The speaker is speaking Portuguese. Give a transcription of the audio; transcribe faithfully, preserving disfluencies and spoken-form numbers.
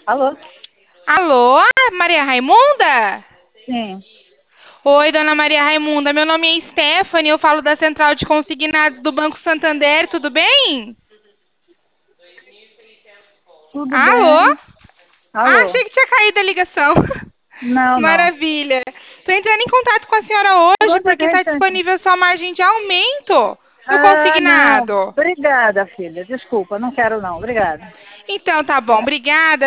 Alô? Alô, ah, Maria Raimunda? Sim, Oi, dona Maria Raimunda. Meu nome é Stephanie, eu falo da Central de Consignados do Banco Santander, tudo bem? tudo Alô? bem? Ah, Alô? achei que tinha caído a ligação. Não, não. Maravilha. Estou entrando em contato com a senhora hoje Outra que porque a está gente tá aqui. disponível sua margem de aumento no Ah, não. consignado. Obrigada, filha. Desculpa, não quero não. Obrigada. Então, tá bom, obrigada.